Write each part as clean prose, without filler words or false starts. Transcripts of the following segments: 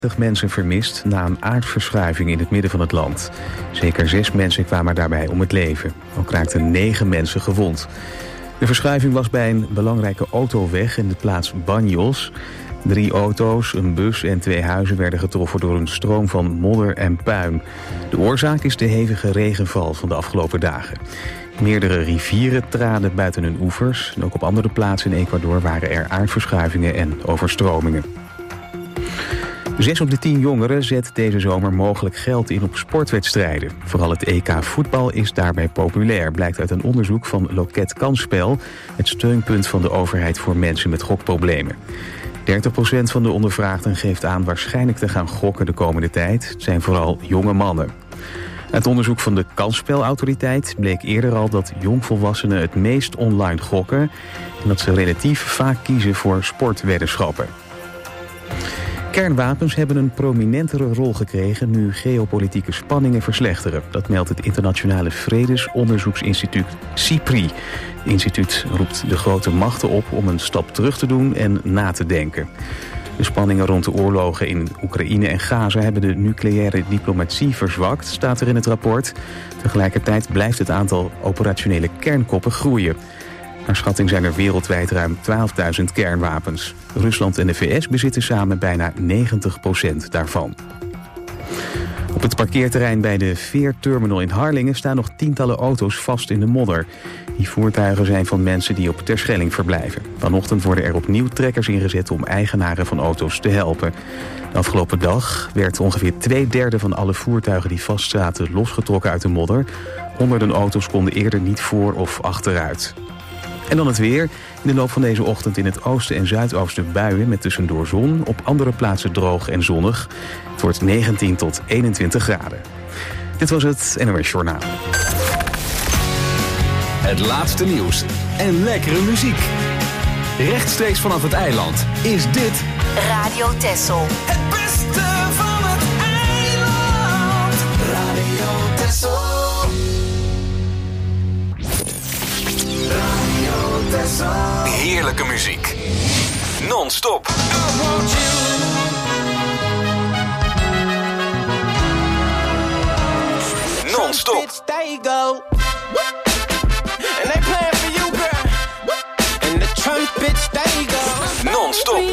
mensen vermist na een aardverschuiving in het midden van het land. Zeker 6 mensen kwamen daarbij om het leven. Ook raakten 9 mensen gewond. De verschuiving was bij een belangrijke autoweg in de plaats Banjos. 3 auto's, een bus en 2 huizen werden getroffen door een stroom van modder en puin. De oorzaak is de hevige regenval van de afgelopen dagen. Meerdere rivieren traden buiten hun oevers. En ook op andere plaatsen in Ecuador waren er aardverschuivingen en overstromingen. 6 op de 10 jongeren zet deze zomer mogelijk geld in op sportwedstrijden. Vooral het EK voetbal is daarbij populair, blijkt uit een onderzoek van Loket Kansspel, het steunpunt van de overheid voor mensen met gokproblemen. 30% van de ondervraagden geeft aan waarschijnlijk te gaan gokken de komende tijd. Het zijn vooral jonge mannen. Uit onderzoek van de Kansspelautoriteit bleek eerder al dat jongvolwassenen het meest online gokken en dat ze relatief vaak kiezen voor sportweddenschappen. Kernwapens hebben een prominentere rol gekregen nu geopolitieke spanningen verslechteren. Dat meldt het internationale vredesonderzoeksinstituut CIPRI. Het instituut roept de grote machten op om een stap terug te doen en na te denken. De spanningen rond de oorlogen in Oekraïne en Gaza hebben de nucleaire diplomatie verzwakt, staat er in het rapport. Tegelijkertijd blijft het aantal operationele kernkoppen groeien. Naar schatting zijn er wereldwijd ruim 12.000 kernwapens. Rusland en de VS bezitten samen bijna 90% daarvan. Op het parkeerterrein bij de Veerterminal in Harlingen staan nog tientallen auto's vast in de modder. Die voertuigen zijn van mensen die op Terschelling verblijven. Vanochtend worden er opnieuw trekkers ingezet om eigenaren van auto's te helpen. De afgelopen dag werd ongeveer 2/3 van alle voertuigen die vastzaten losgetrokken uit de modder. Honderden auto's konden eerder niet voor of achteruit. En dan het weer. In de loop van deze ochtend in het oosten en zuidoosten buien met tussendoor zon. Op andere plaatsen droog en zonnig. Het wordt 19 tot 21 graden. Dit was het NOS Journaal. Het laatste nieuws en lekkere muziek. Rechtstreeks vanaf het eiland is dit Radio Texel. Het beste van het eiland. Radio Texel. heerlijke muziek. Non-stop. Non-stop. There you go. And they playing for you, girl. And the trumpets, there you go. Non-stop.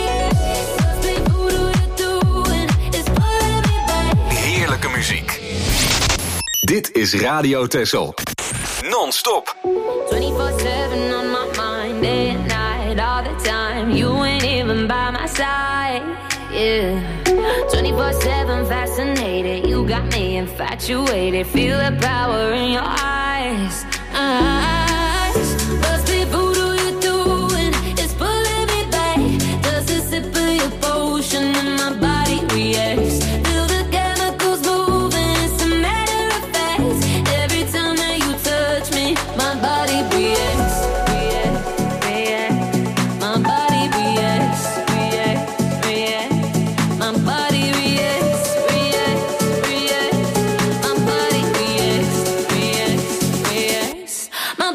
Heerlijke muziek. Dit is Radio Texel. Non-stop. 24/7 on my mind, day and night, all the time. You ain't even by my side, yeah. 24/7 fascinated, you got me infatuated. Feel the power in your eyes. Must be voodoo you're doing, it's pulling me back. Just a sip of your potion and my body reacts. Feel the chemicals moving, it's a matter of fact. Every time that you touch me, my body reacts, react, react. My body reacts, react, react. My body reacts, react, react. My body reacts, reacts, reacts. My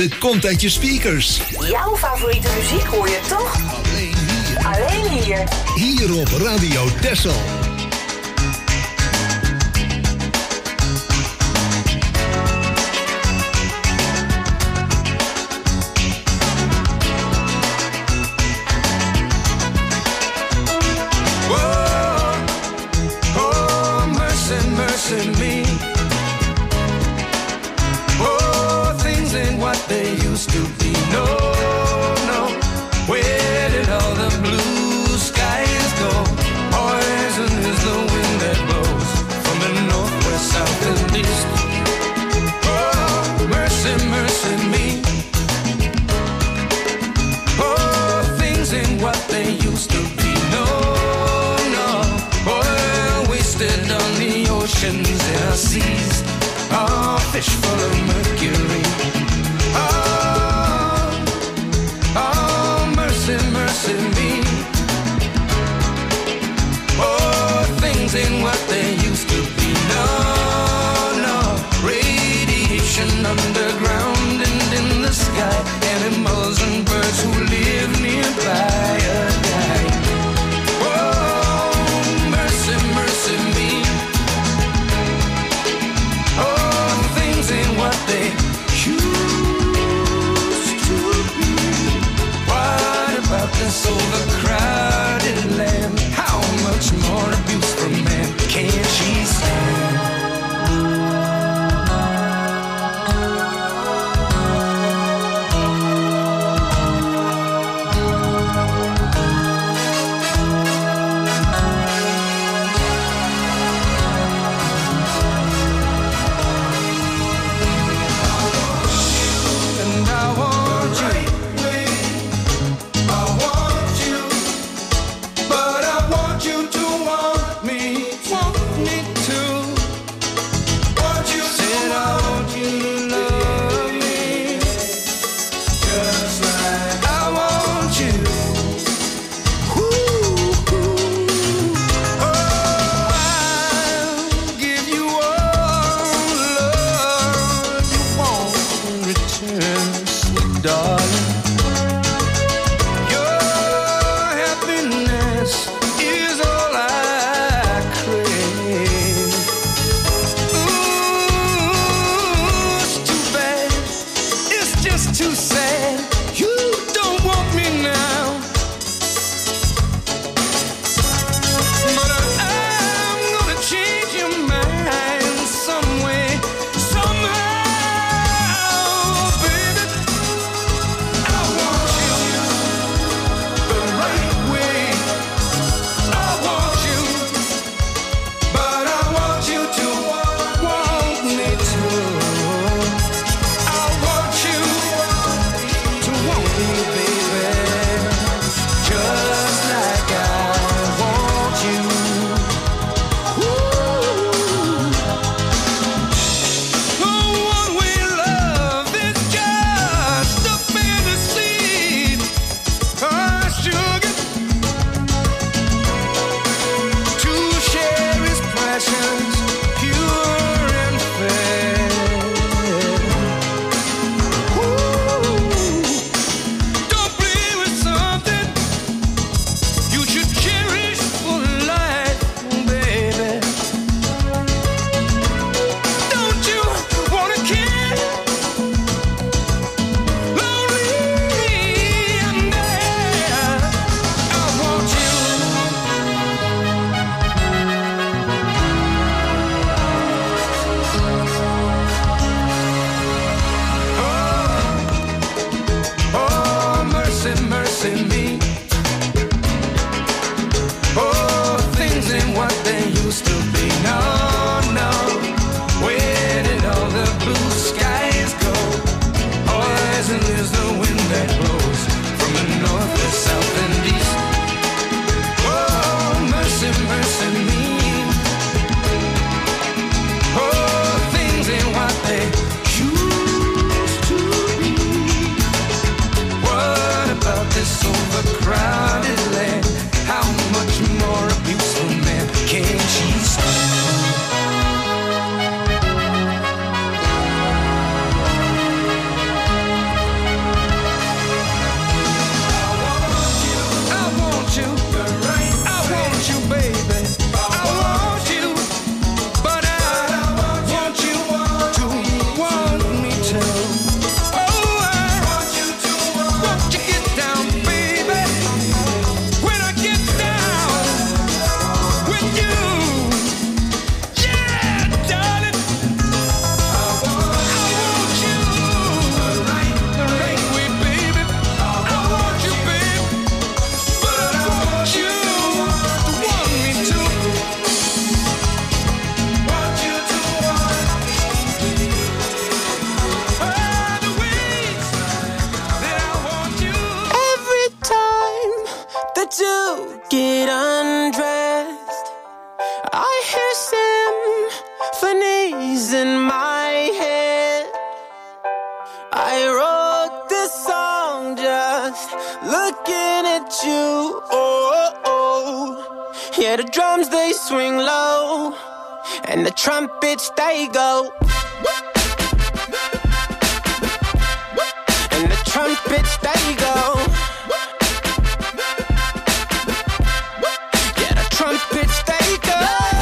warmte komt uit je speakers. Jouw favoriete muziek hoor je toch? Alleen hier. Hier op Radio Texel. Mercy me. Oh, things ain't what they used to be. No, no. Where did all the blue skies go? Poison is the wind that blows from the north, west, south, and east. Oh, mercy, mercy me. Oh, things ain't what they used to be. No, no. Oil wasted on the oceans and our seas, oh, fish full of mercury. Oh, oh, mercy, mercy me. Oh, things ain't what they used to be. No, no, radiation underground and in the sky. Animals and birds who live nearby are dying. Oh, mercy, mercy me. What they used to be. What about this overcrowded land? How much more abuse from man can she stand? Your happiness is all Yeah, the drums they swing low, and the trumpets they go. And the trumpets they go. Yeah, the trumpets they go.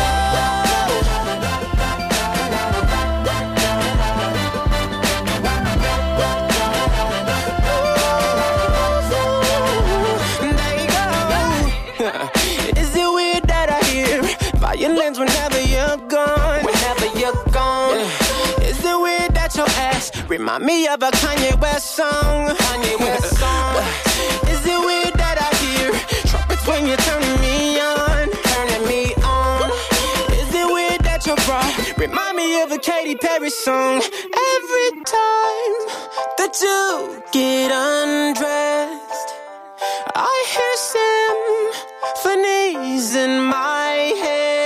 Violins whenever you're gone. Whenever you're gone. Yeah. Is it weird that your ass remind me of a Kanye West song? Kanye West song. Is it weird that I hear trumpets when you're turning me on? Turning me on. Is it weird that your bra remind me of a Katy Perry song? Every time that you get undressed, I hear symphonies in my head.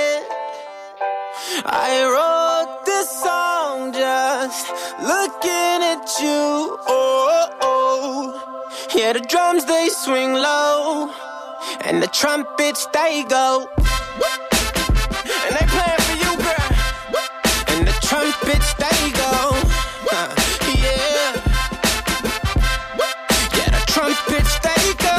I wrote this song just looking at you. Oh, oh. Yeah, the drums they swing low, and the trumpets they go. And they playing for you, girl. And the trumpets they go. Yeah. Yeah, the trumpets they go.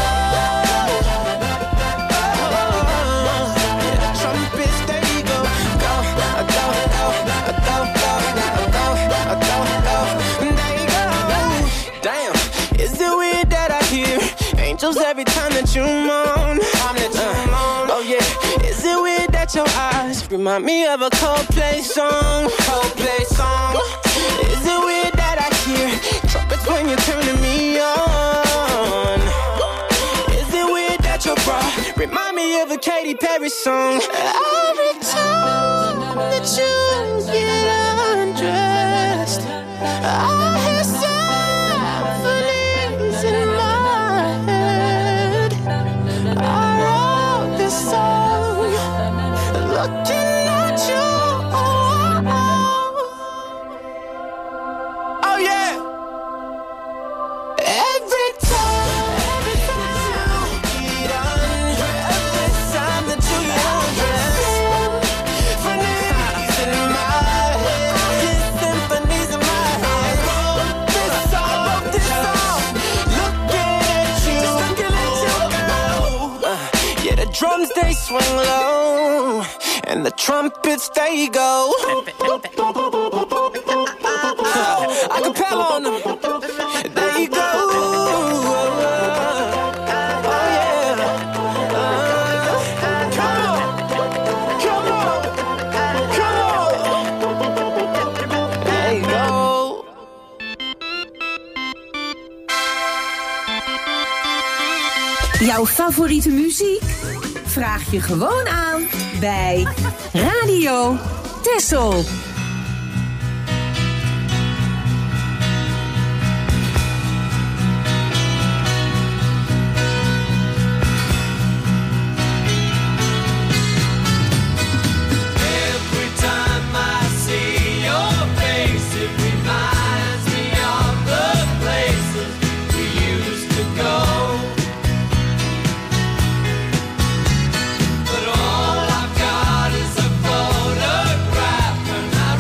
Every time that you moan, oh yeah. Is it weird that your eyes remind me of a Coldplay song? Coldplay song. Is it weird that I hear trumpets when you're turning me on? Is it weird that your bra remind me of a Katy Perry song? Every time that you get undressed, I hear symphonies in my looking at you. Oh yeah. Every time you get undressed, every time that you get undressed, symphonies in my head, symphonies in my head. I wrote this song, looking at you, girl. Yeah, the drums they swing low, and the trumpets they go. Acapella on them. There you go. Oh yeah. Come on. Come on. Come on. There you go. Jouw favoriete muziek? Vraag je gewoon aan bij Radio Texel. But all I've got is a photograph, and I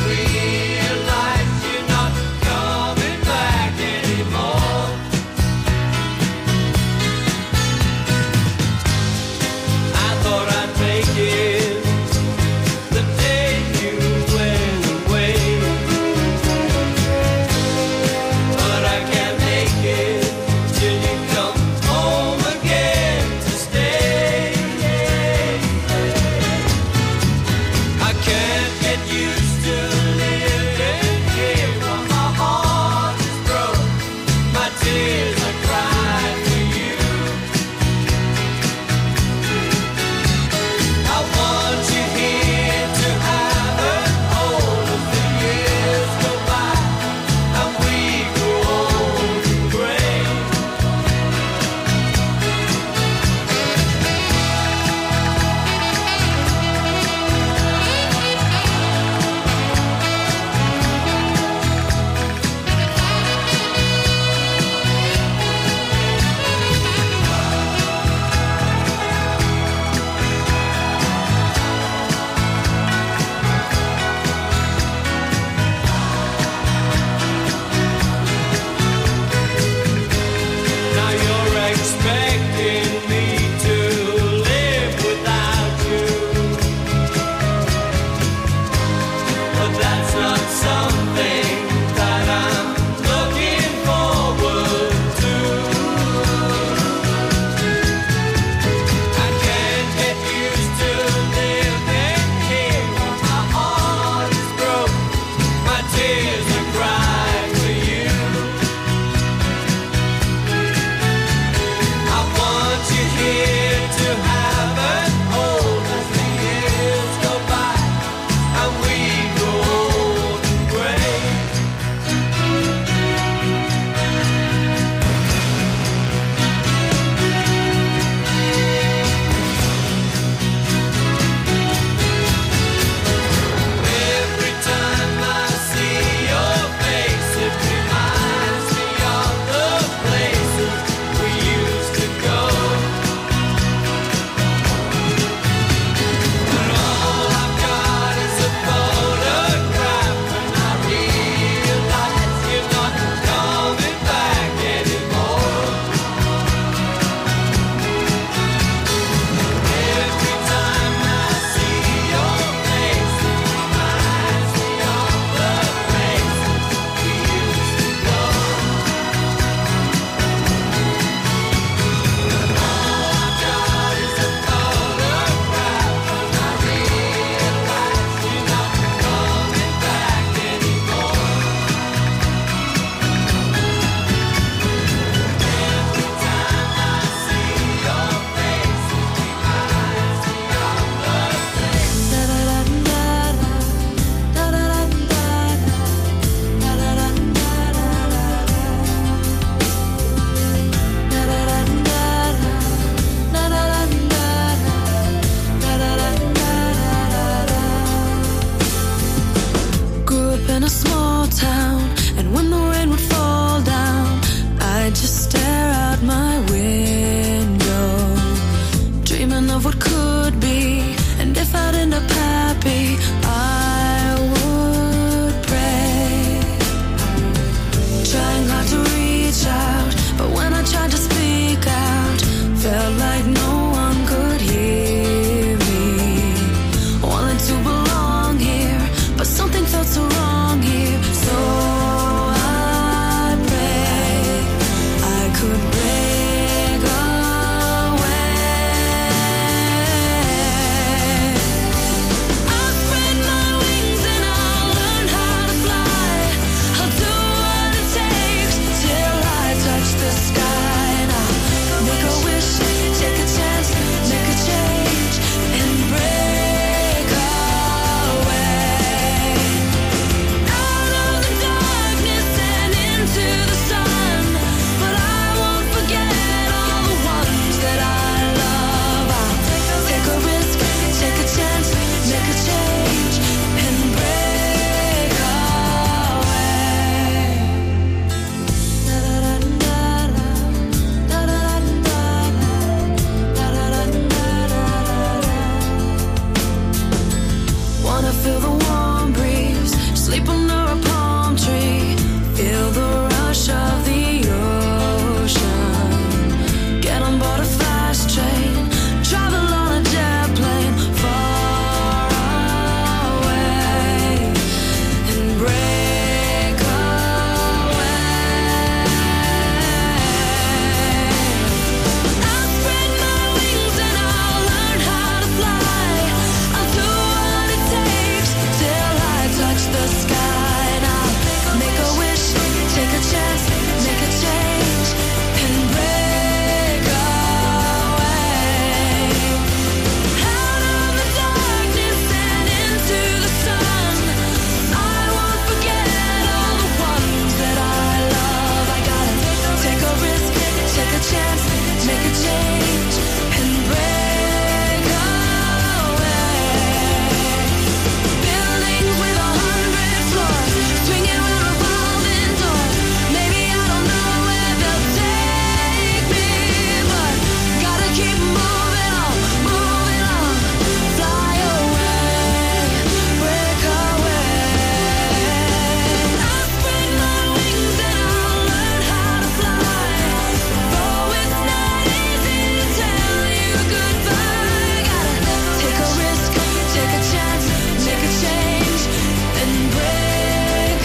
be, I would pray. Trying hard to reach out, but when I tried to speak out, felt like no one could hear me. Wanted to belong here, but something felt so wrong here. So I pray I could break away. I'll spread my wings and I'll learn how to fly. I'll do what it takes till I touch the sky. And I'll make a wish, take a chance, make a change, and break away. Out of the darkness and into the sun, but I won't forget all the ones that I love. I'll take a risk, take a chance, make a change, and break away. Wanna feel the warm breeze, sleep under a palm tree, feel the rush of the ocean. Get on board a fast train, travel on a jet plane far away, and break away. I'll spread my wings and I'll learn how to fly. I'll do what it takes till I touch the sky. And I'll make a wish, take a chance, make a change, and break away. Out of the darkness and into the sun, I won't forget all the ones that I love. I gotta take a risk, take a chance, make a change, and break away. Buildings with 100 floors, swinging with revolving doors. Maybe I don't know where they'll take me, but gotta keep moving on, fly away, break away. I'll spread my wings and I'll learn how to fly. Though it's not easy to tell you goodbye, gotta take a risk, take a chance, make a change, and break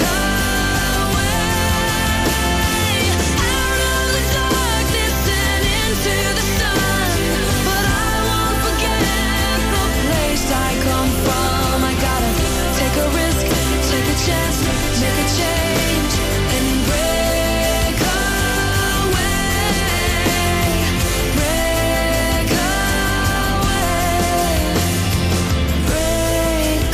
away. Out of the darkness and into the sun, but I won't forget the place I come from. I gotta take a risk, take a chance, make a change, and break away, break away, break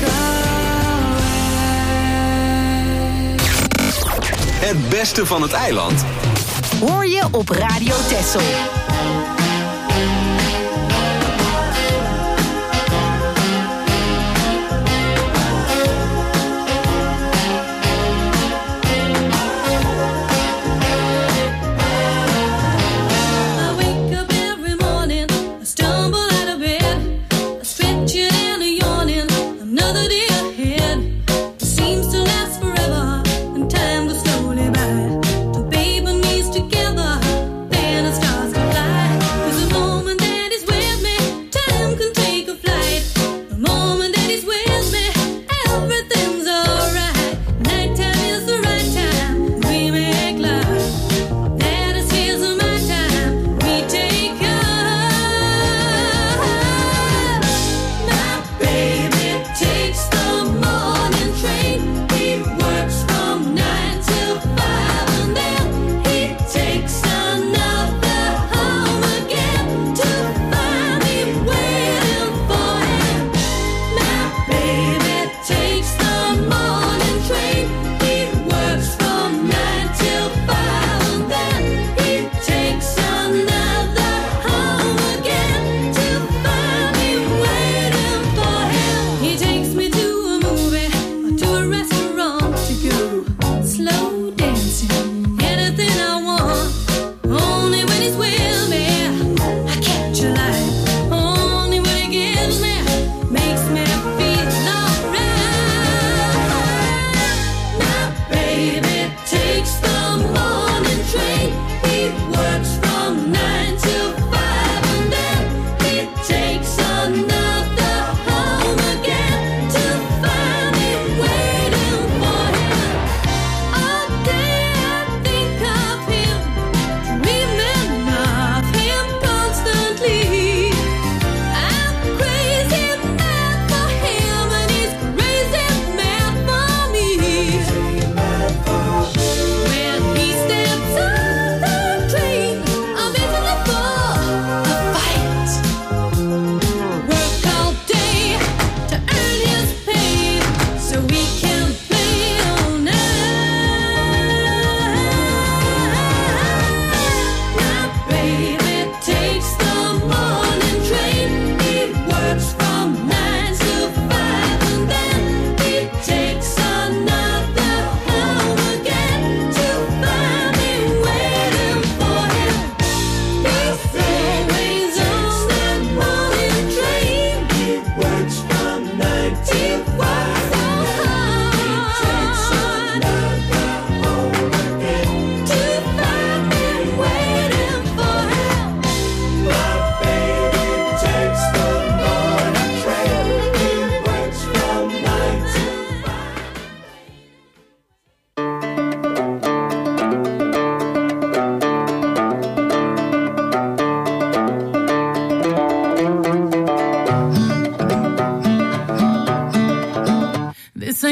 away. Het beste van het eiland Hoor je op Radio Texel. I wake up every morning, I stumble out of bed, I stretch it and a yawning, another day ahead. It seems to last forever, and time goes slowly by. Two paper knees together, then it starts to fly.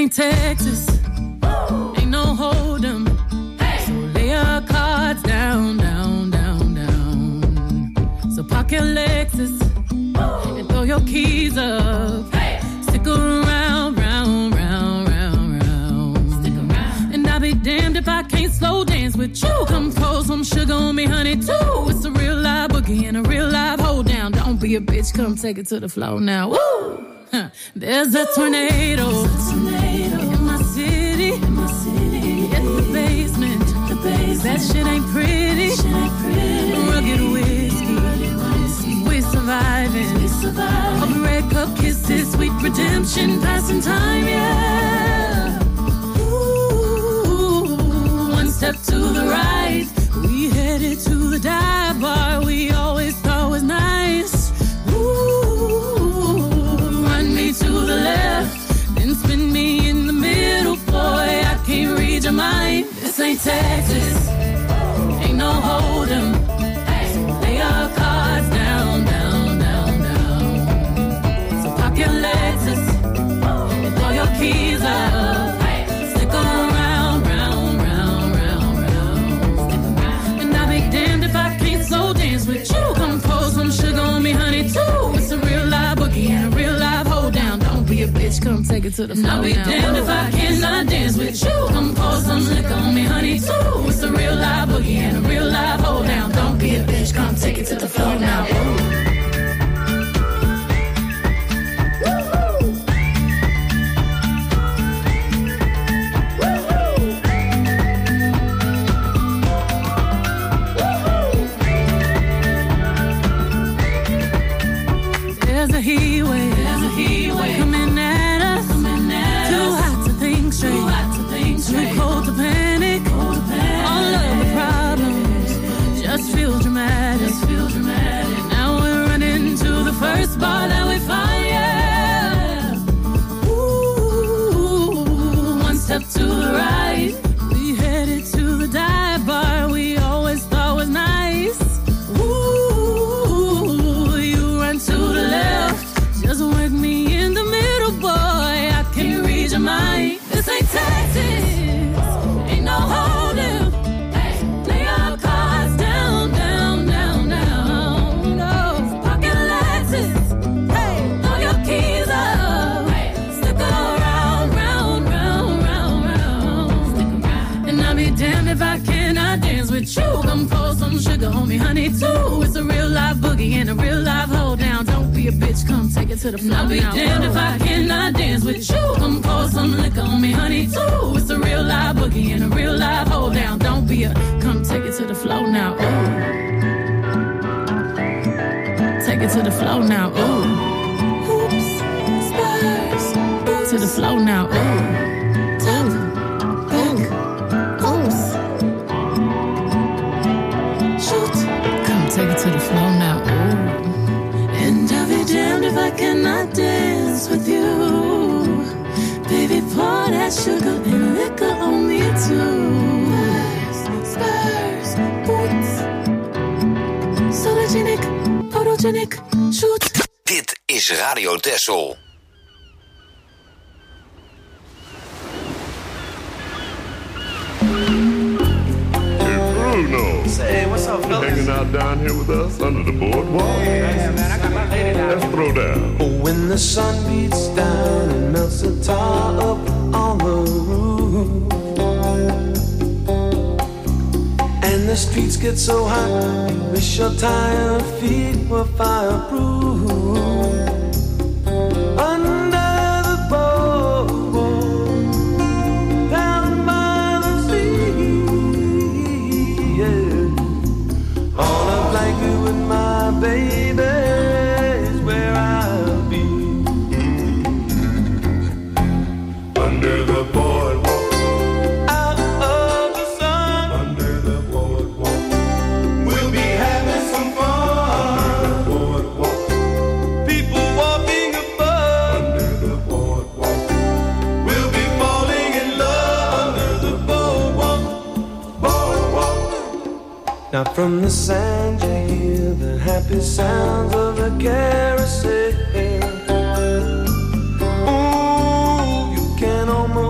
ain't Texas. Ain't no hold 'em. So lay your cards down, down, down, down. So park your Lexus and throw your keys up. Stick around, round, round, round, round. Stick around. And I'll be damned if I can't slow dance with you. Come pour some sugar on me, honey, too. It's a real live boogie and a real live hold down. Don't be a bitch, come take it to the floor now. Woo! There's a tornado in my city. In the basement. That shit ain't pretty. Rugged whiskey. We're surviving. All the red cup kisses, sweet redemption, passing time, yeah. Ooh, one step to the right. We headed to the dive bar we always thought was nice. To the left, then spin me in the middle, boy, I can't read your mind. This ain't Texas, ain't no hold 'em. So lay your cards down, down, down, down. So park your Lexus and throw your keys up. Stick around, round, round, round, round. And I'll be damned if I can't slow dance with you. Come pour some sugar on me, honey, too. It's a real live boogie and a real live hold down. Don't be a bitch, come take it to the floor. I'll be damned if I cannot dance with you. Come pour some liquor on me, honey, too. It's a real live boogie and a real live hold down. Don't be a bitch, come take it to the floor now. There's a heat wave coming at us. Too hot to think straight. Too cold to panic. All of the problems just feel dramatic. Now we're running to the first bar that we find, yeah. Ooh, one step to the right. We headed to the dive bar we always thought was nice. Ooh, you run to the left. Just work me in the middle, boy, I can't read your mind. This ain't Texas, ain't no hold'em. Lay your cards down, down, down, down. No, pocket Lexus, throw your keys up. Stick around, round, round, round, round. And I'll be damned if I cannot dance with you. Come pour some sugar on me, honey, too. It's a real live boogie and a real live hold down. Don't be a bitch, come take it to the floor. I'll be damned if I cannot dance with you. Come pour some liquor on me, honey, too. It's a real live boogie and a real live hold down. Don't be a, come take it to the floor now. Ooh. Take it to the floor now. Ooh. Oops, Spurs. To the floor now. Ooh. Tap, back, oops. Shoot. Come take it to the floor now. Ooh. And I'll be damned if I cannot dance with you. Baby, pour that sugar and liquor on me too. Spurs, boots. Sologenic, photogenic, shoot. Dit is Radio Texel. Bruno. Say, what's up, fellas? Hanging out down here with us under the boardwalk. Yeah, man, I got my lady down. Let's throw down. When the sun beats down and melts the tar up on the roof, and the streets get so hot, you wish your tired feet were fireproof. Under the boardwalk, down by the sea, yeah. On a blanket with my baby is where I'll be. Under the boardwalk, Out of the sun, under the boardwalk, we'll be having some fun. boardwalk, People walking above, under the boardwalk, we'll be falling in love under the boardwalk, boardwalk. Now from the sand you hear the happy sounds of the carousel. Ooh, you can almost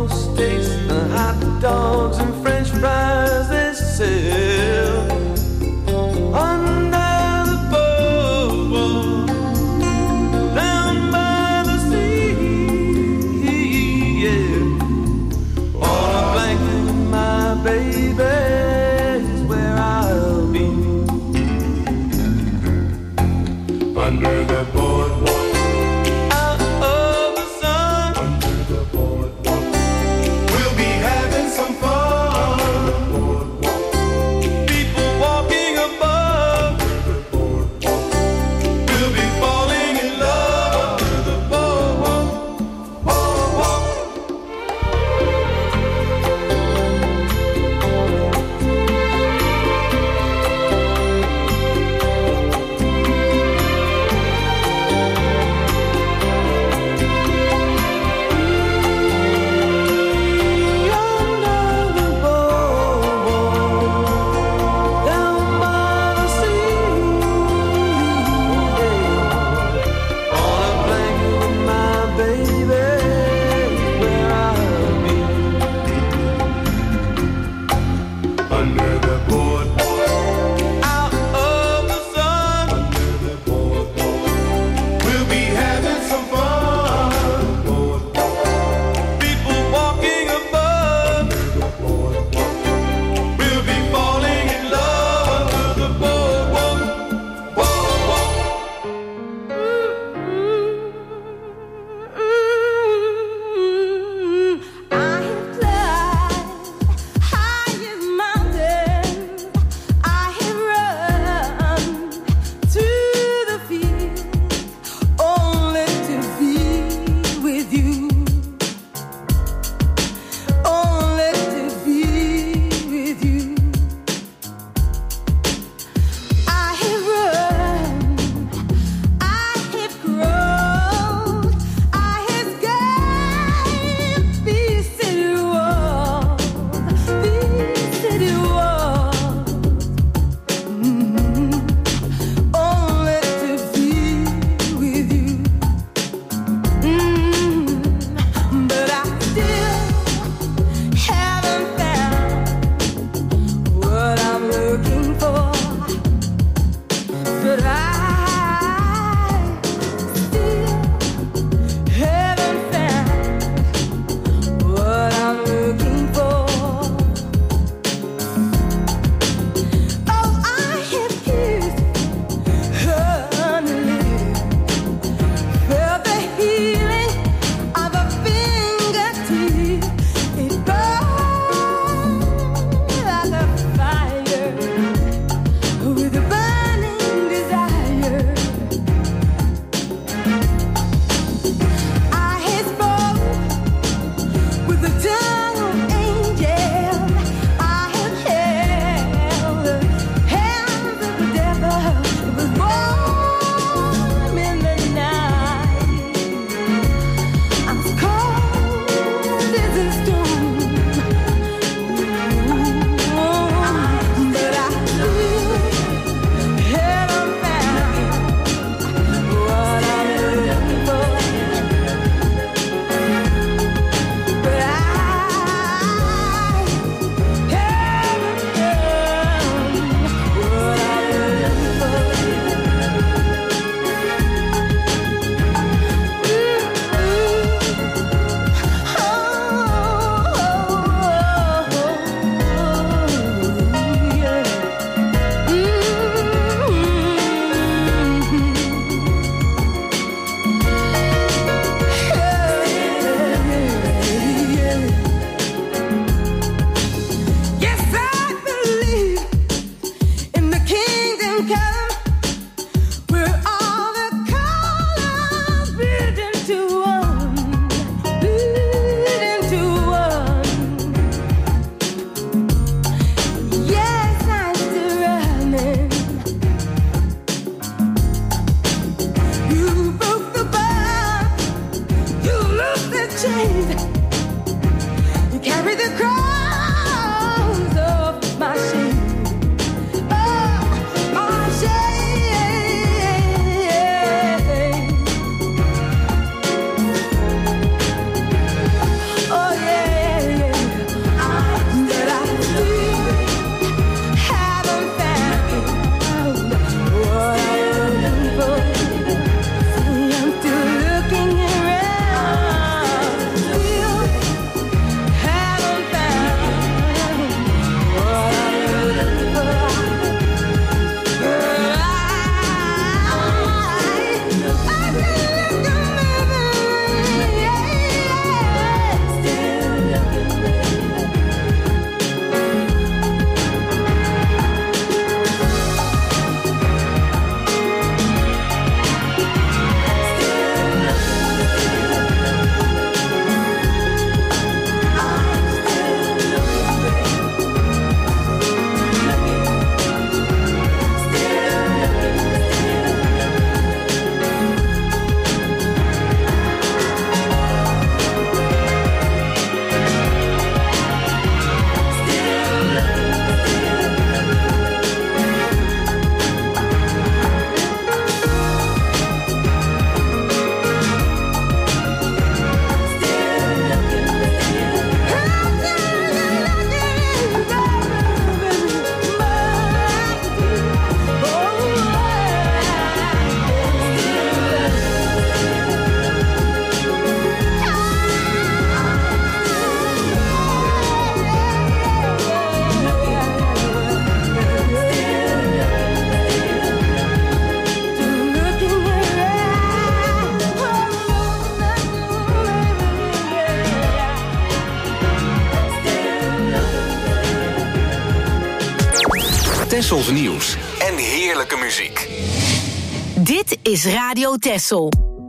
Tessels nieuws en heerlijke muziek. Dit is Radio Tessel.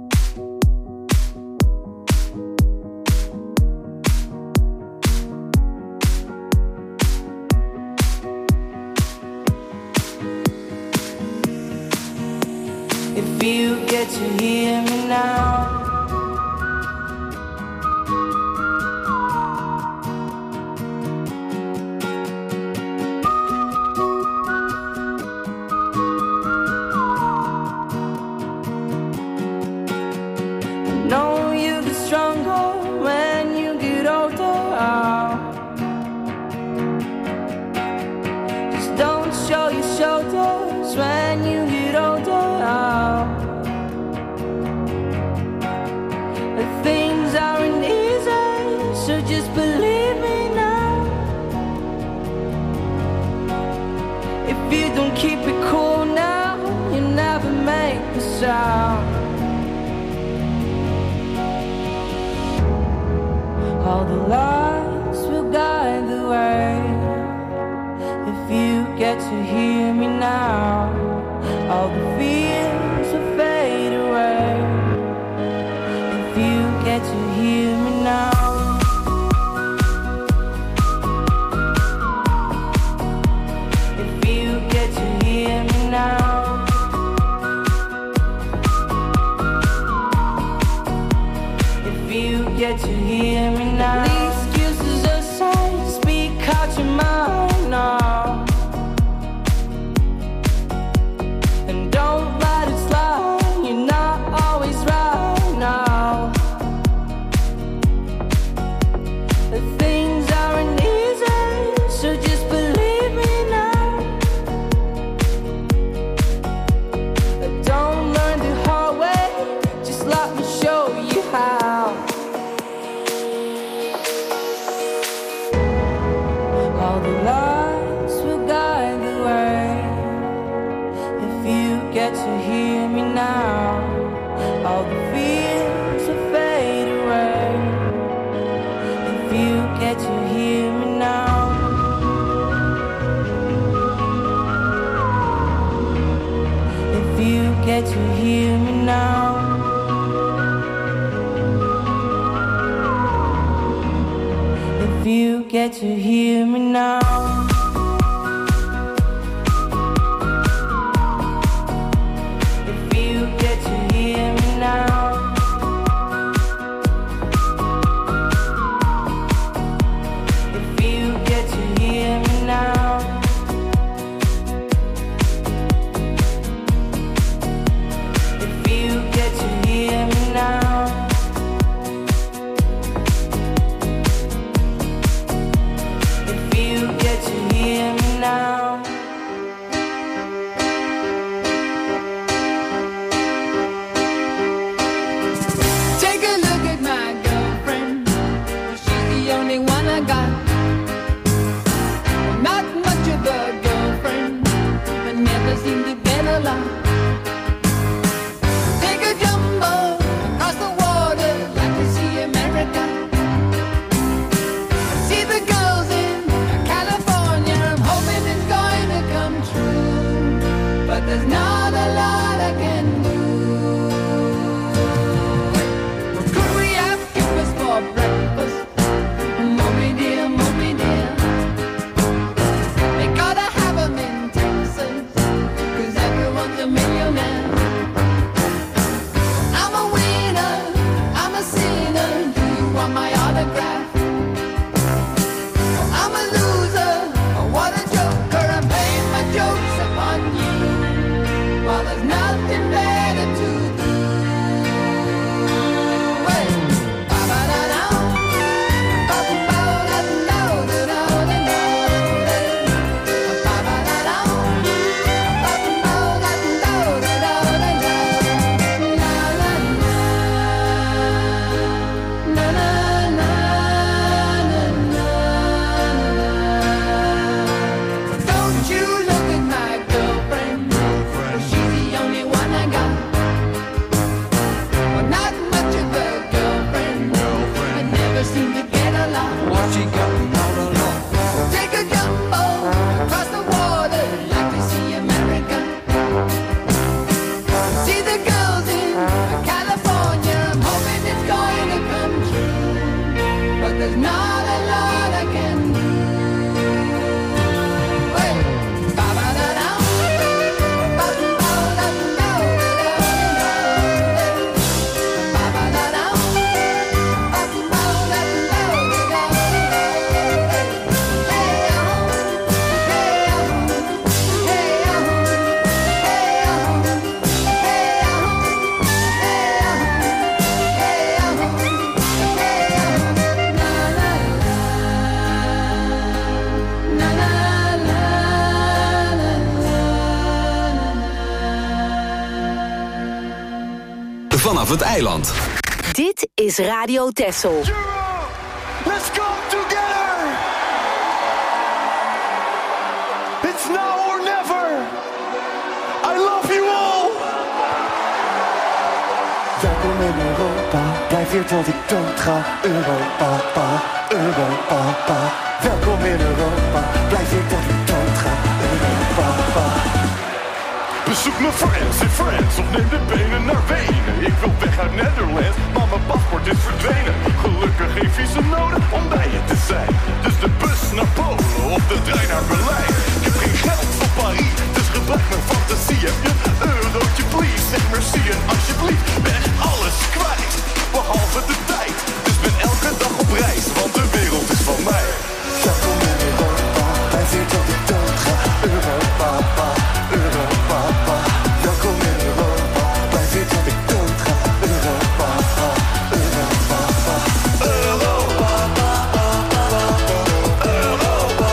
If you get to hear me now, I know you get stronger when you get older. Just don't show your shoulders when you get older. Things aren't easy, so just believe me now. If you don't keep it cool now, you never make a sound. All the lights will guide the way. If you get to hear me now, all the fears will fade away. If you get to hear me now, if you get to hear me now, if you get to hear me now, the excuses aside, speak out your mind now, and don't let it slide. You're not always right now. The things aren't easy, so just believe me now. Don't learn the hard way, just let me show you how. All the lights will guide the way. If you get to hear me now, all the fears will fade away. If you get to hear me now, if you get to hear me now, if you get to hear me now. If you get to hear me now, if you get to hear me now, if you get to hear me now, if you get het eiland. Dit is Radio Texel. Let's come together! It's now or never! I love you all! Welkom in Europa, blijf hier tot ik dood ga. Europa, Europa. Welkom in Europa, blijf hier tot ik dood ga. Europa. Bezoek mijn friends in France of neem de benen naar Wenen. Ik wil weg uit Nederland, maar mijn paspoort is verdwenen. Gelukkig geen visum nodig om bij je te zijn. Dus de bus naar Polen of de trein naar Berlijn. Ik heb geen geld voor Parijs, dus gebruik mijn fantasie. Heb je een eurotje please, zeg merci en alsjeblieft. Ben echt alles kwijt, behalve de tijd. Dus ben elke dag op reis, want de wereld is van mij. Welkom in Europa, blijf hier tot ik dood ga. Europa, Europa. Welkom in Europa, blijf hier tot ik dood ga. Europa, Europa. Europa, Europa.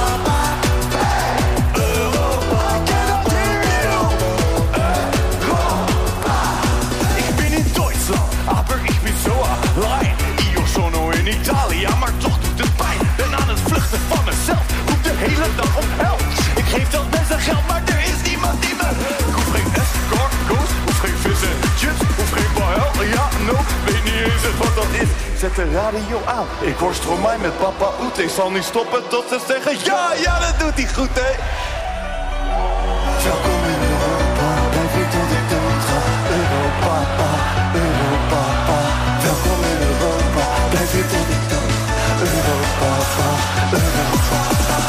Europa, cannot hear you. Europa. Ik ben in Duitsland, aber ich bin so allein. Io sono in Italië, maar toch doet het pijn. Ben aan het vluchten van mezelf, roep de hele dag om help. Ik geef dat mensen geld, maar er is niemand die me. Ik hoef geen escargots, hoef geen vis en chips, hoef geen paella, ja, no, weet niet eens wat dat is. Zet de radio aan, ik hoor Stromae met Papa Oet. Ik zal niet stoppen tot ze zeggen, ja, dat doet hij goed, hè. Welkom in Europa, blijf hier tot ik dood ga. Europa, Europa. Welkom in Europa, blijf hier tot ik dood ga. Europa, Europa.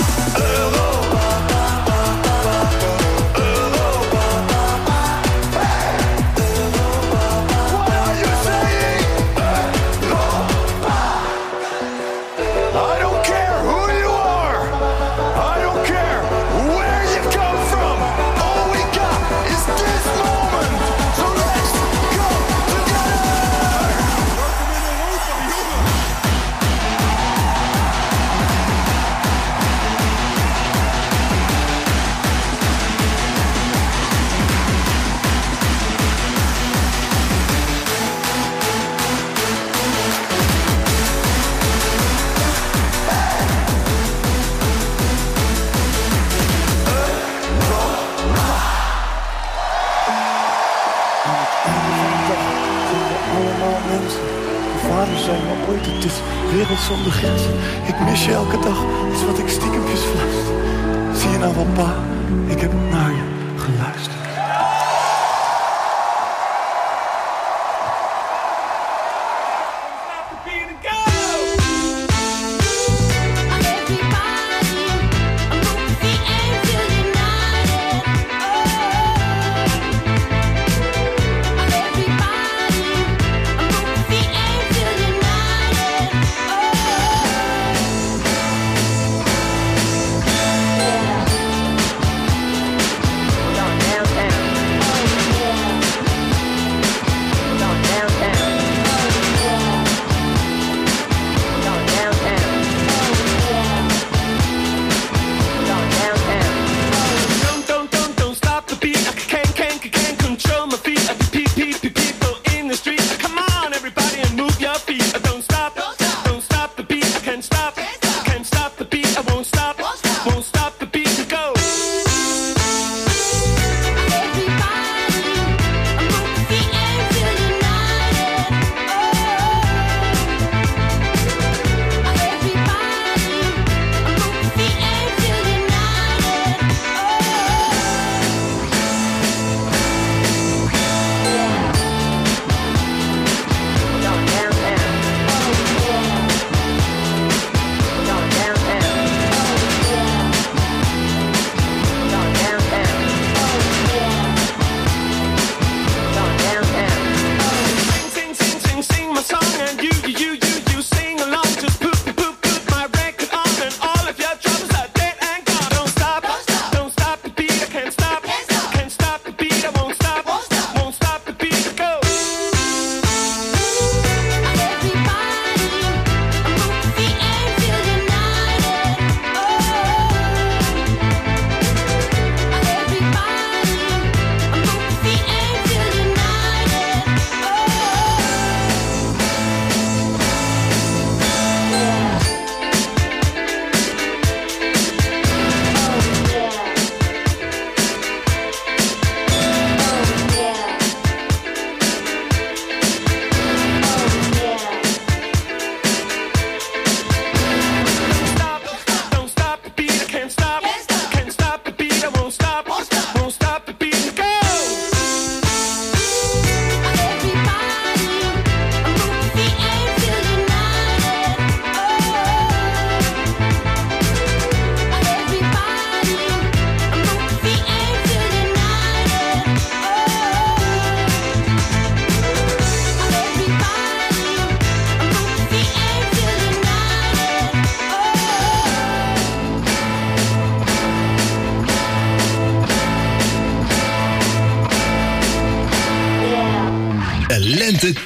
Het is wereld zonder grenzen. Ik mis je elke dag, is wat ik stiekempjes fluister. Zie je nou wel, pa, ik heb naar je geluisterd. Downtown.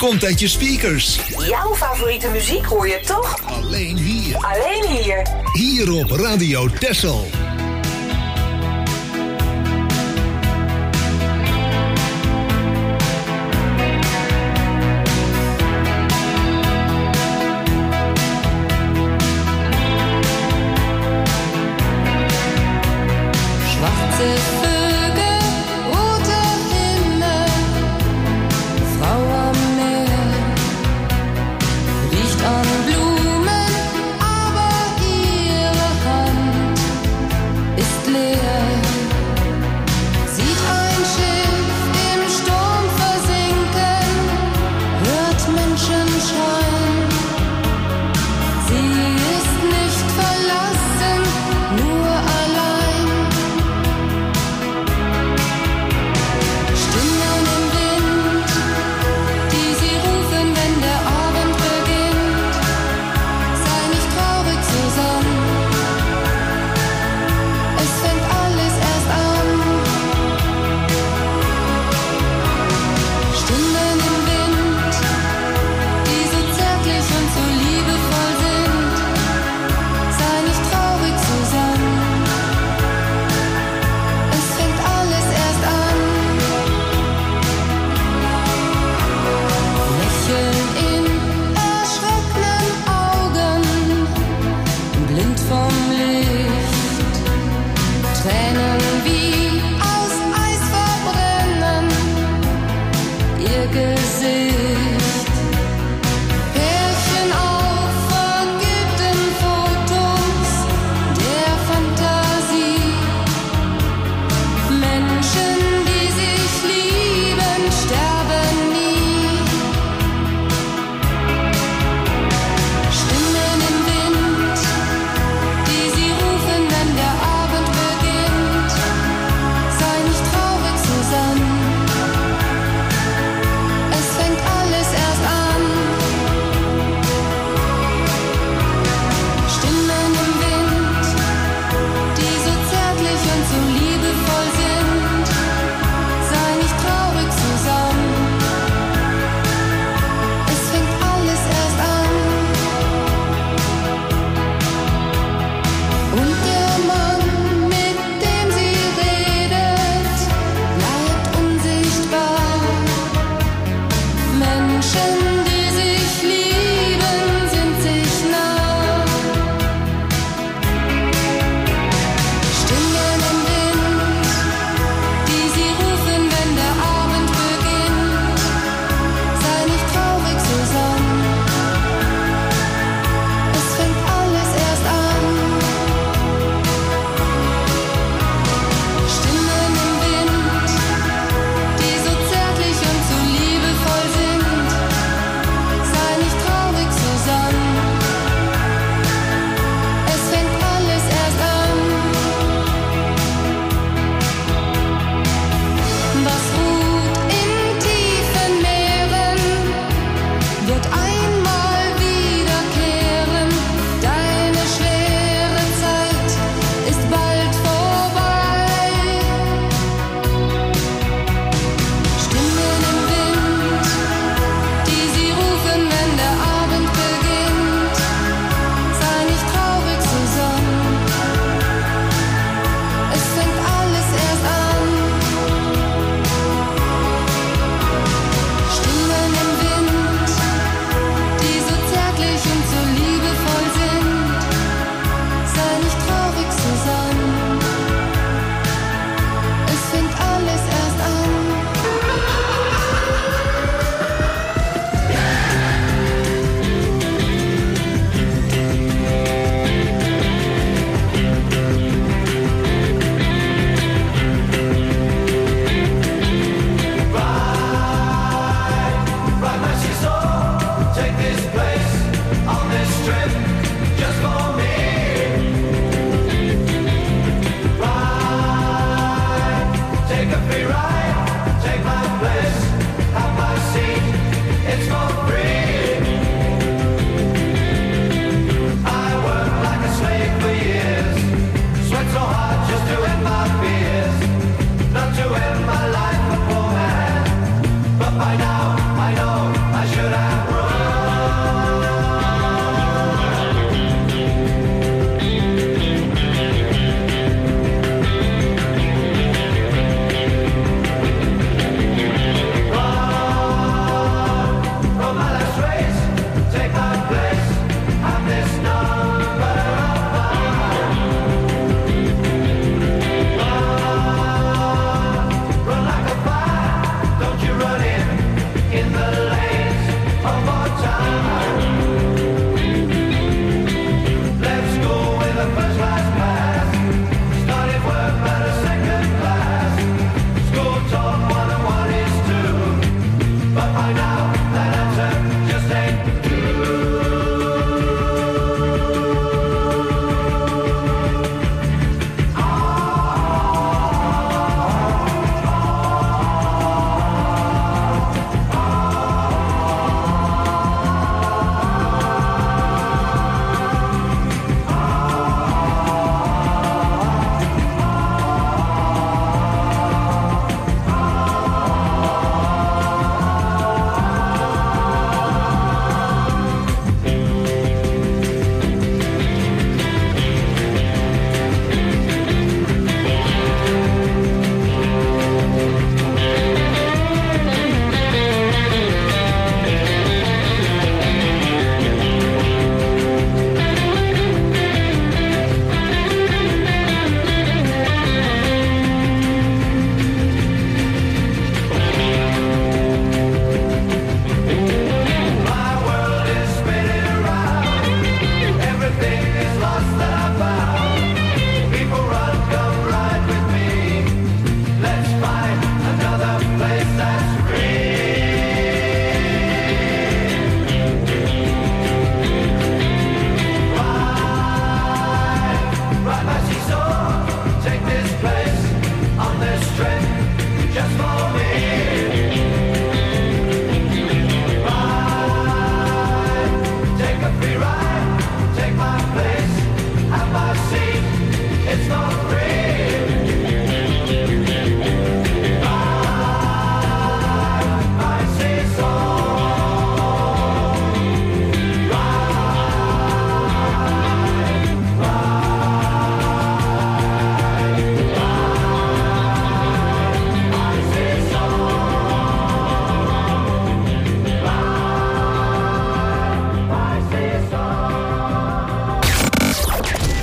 komt uit je speakers. Jouw favoriete muziek hoor je toch? Alleen hier. Alleen hier. Hier op Radio Texel. Blumen, aber ihre Hand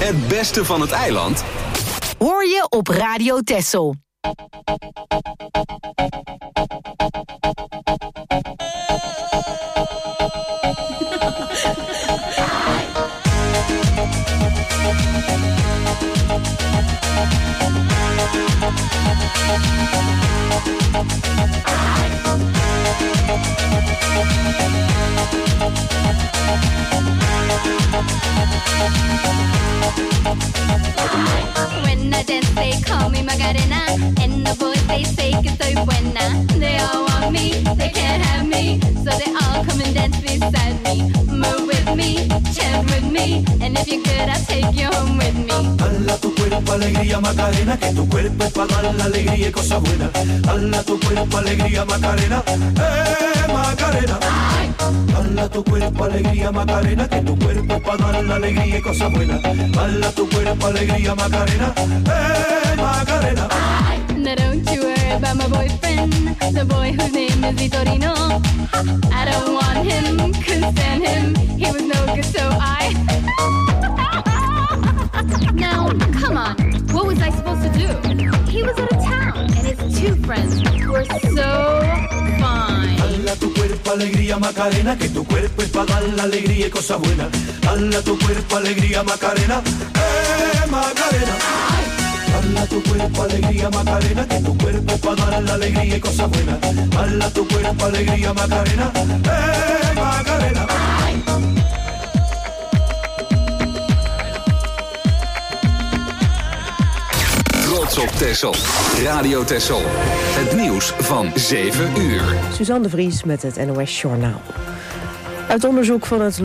Het beste van het eiland hoor je op Radio Texel. When I dance, they call me Macarena, and the boys they say que soy buena. They all want me, they can't have me, so they all come and dance beside me. Move with me, chant with me, and if you're good, I'll take you home with me. Dala tu cuerpo alegría Macarena, que tu cuerpo es para dar la alegría y cosas buenas. Dala tu cuerpo alegría Macarena, Macarena. Dala tu cuerpo alegría Macarena, que tu cuerpo es para dar la alegría y cosas buenas. Dala tu cuerpo alegría Macarena, Macarena. Now don't you worry about my boyfriend, the boy whose name is Vitorino. I don't want him, couldn't stand him, he was no good, so I... Now, come on, what was I supposed to do? He was out of town, and his two friends were so fine. Dala tu cuerpo alegría Macarena, que tu cuerpo es para dar la alegría y cosas buenas. Dala tu cuerpo alegría Macarena, Macarena. Dala tu cuerpo alegría Macarena, que tu cuerpo es para dar la alegría y cosas buenas. Dala tu cuerpo alegría Macarena, Macarena. trots op Texel. Radio Texel. Het nieuws van 7 uur. Suzanne de Vries met het NOS Journaal. Uit onderzoek van het